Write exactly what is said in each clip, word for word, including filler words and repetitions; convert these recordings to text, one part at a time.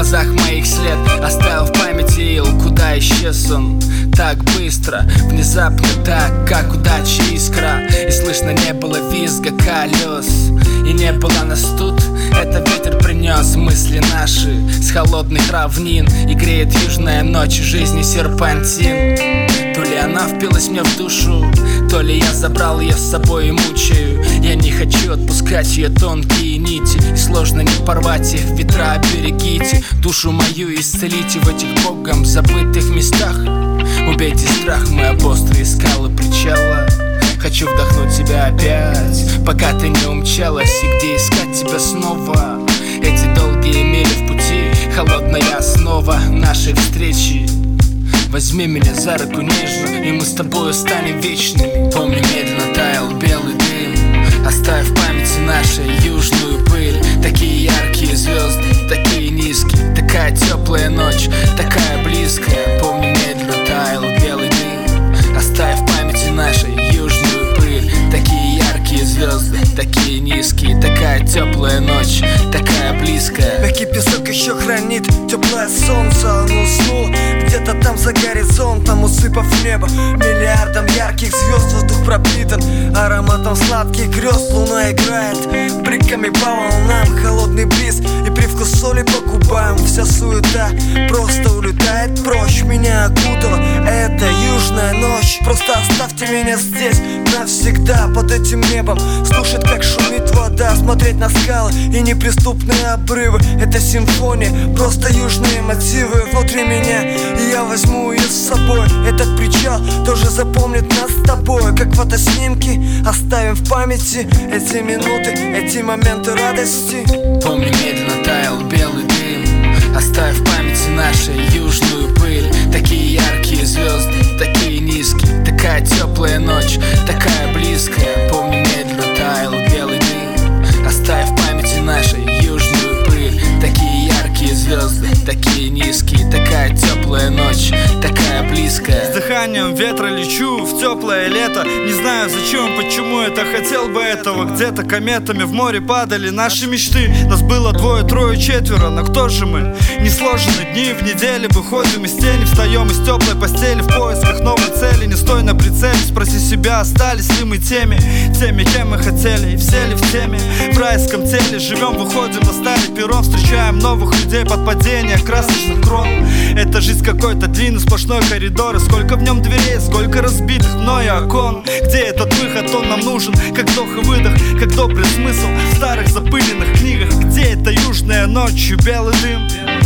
глазах моих след оставил в памяти ил. Куда исчез он так быстро, внезапно, так как удача искра. И слышно не было визга колес, и не было нас тут. Это ветер принес мысли наши с холодных равнин, и греет южная ночь жизни серпантин. То ли она впилась мне в душу, то ли я забрал ее с собой и мучаю. Я не хочу отпускать ее тонкие нити, и сложно не порвать их, ветра берегите. Душу мою исцелите в этих богом забытых местах. Убейте страх, мы об острые скалы причала. Хочу вдохнуть тебя опять, пока ты не умчалась. И где искать тебя снова? Эти долгие мили в пути, холодная основа нашей встречи. Возьми меня за руку нежно, и мы с тобой станем вечными. Помню, медленно таял белый дым, оставив в памяти нашей южную пыль. Такие яркие звезды, такие низкие, такая теплая ночь, такая близкая. Помню, медленно таял белый дым, оставив в памяти нашей южную пыль. Такие яркие звезды, такие низкие, такая теплая ночь, такая близкая. Мягкий песок еще хранит теплое солнце, оно уснуло где-то там за горизонтом, усыпав небо миллиардом ярких звезд. Воздух пропитан ароматом сладких грез. Луна играет бликами по волнам, холодный бриз и привкус соли по губам. Вся суета просто улетает прочь, меня окутала эта южная ночь. Просто оставьте меня здесь навсегда, под этим небом, слушать, как шумит вода, смотреть на скалы и неприступные обрывы. Это симфония, просто южные мотивы внутри меня, и я возьму ее с собой. Этот причал тоже запомнит нас с тобой, как фотоснимки. Оставим в памяти эти минуты, эти моменты радости. Помню, медленно таял белый дым, оставив в памяти нашей южную пыль. Такие яркие звезды, такие низкие, такая теплая ночь, такая близкая. Помню, медленно таял белый дым, оставив в памяти нашей южную пыль. Такие яркие звезды, такие низкие, такая теплая ночь, такая близкая. С дыханием ветра лечу в теплое лето. Не знаю зачем, почему это, хотел бы этого. Где-то кометами в море падали наши мечты. Нас было двое, трое, четверо, но кто же мы? Не сложены дни в неделе, выходим из тени, встаем из теплой постели в поисках новой цели. Не стой на прицеле, спроси себя, остались ли мы теми, теми, кем мы хотели, и все ли в теме. В райском теле живем, выходим на старый перрон, встречаем новых людей под падение красочных крон. Это жизнь какой-то длинный сплошной коридор, и сколько в нем дверей, сколько разбитых мною окон. Где этот выход, он нам нужен, как вдох и выдох, как добрый смысл в старых запыленных книгах. Где эта южная ночь и белый дым?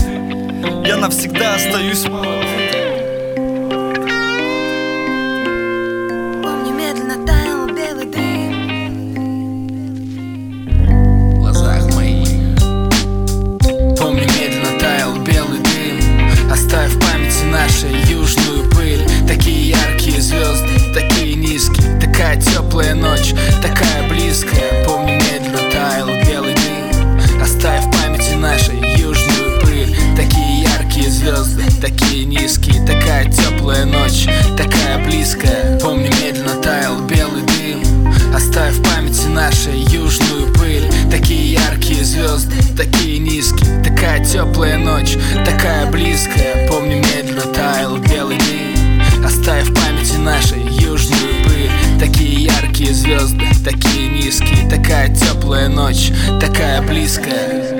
Я навсегда остаюсь молодым. Помню, медленно таял белый дым В глазах моих. Помню, медленно таял белый дым, оставив в памяти нашей южную пыль. Такие яркие звезды, такие низкие, такая теплая ночь, такая близкая. Помню, медленно таял белый дым, оставив в памяти нашей южную пыль. Такие яркие звезды, такие низкие, такая теплая ночь, такая близкая. Помню, медленно таял белый дым, оставив в памяти нашей южную пыль. Такие яркие звезды, такие низкие, такая теплая ночь, такая близкая. Помню, медленно таял белый дым, оставив в памяти нашей южную пыль. Такие яркие звезды, такие низкие, такая теплая ночь, такая близкая.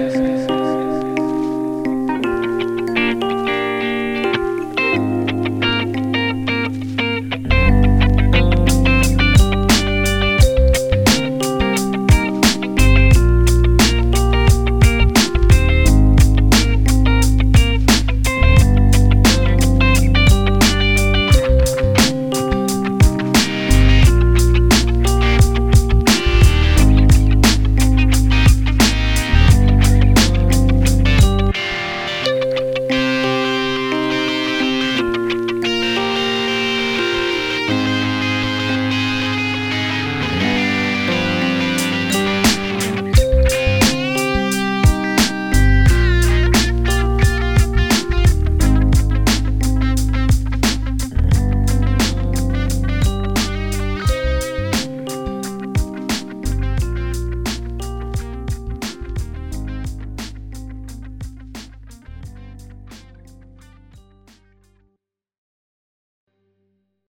Thank